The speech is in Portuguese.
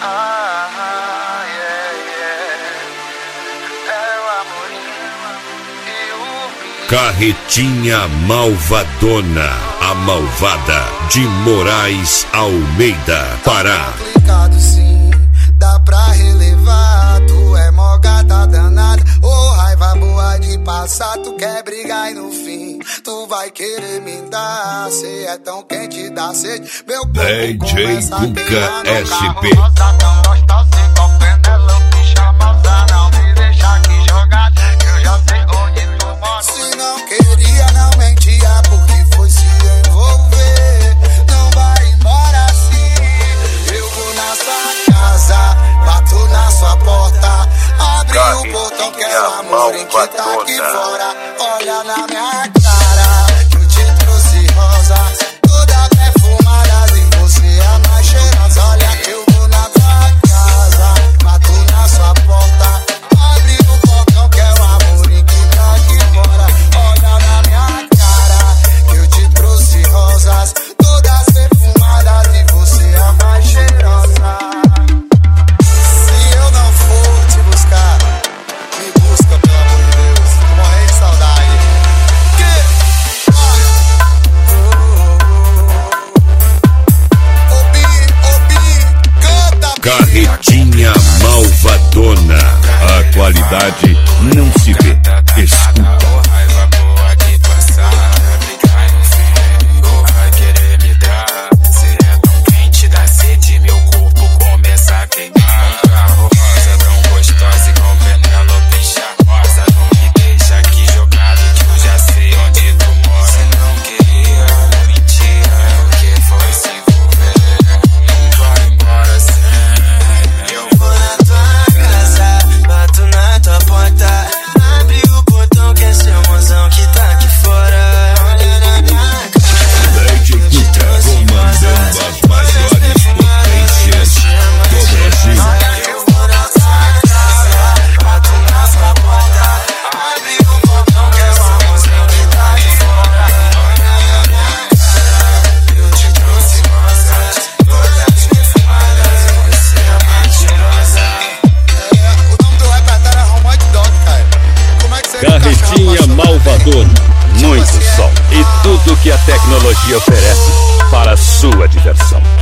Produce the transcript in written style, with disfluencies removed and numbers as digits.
Carretinha Malvadona, a malvada de Moraes Almeida, Pará. Complicado sim, dá pra relevar. Tu é mó gata danada, ô raiva boa de passar. Tu quer brigar e no fim tu vai querer me dar. Cê é tão quente, dá sede. Meu corpo DJ Cuca SP. Que tá aqui fora, olha na minha cara, que eu te trouxe rosas, toda perfumada, e você é a mais cheirosa. Olha que eu vou na tua casa, bato na sua porta, abre o portão que é o amor que tá aqui fora. Olha na minha cara, que eu te trouxe rosas, todas perfumadas, e você é a mais cheirosa. Se eu não for te buscar, me busca, pelo amor de Deus. Tô morrendo de saudade. Canta. Carretinha Malvadona, a qualidade não se vê, escuta. Carretinha Malvadona, muito som e tudo que a tecnologia oferece para a sua diversão.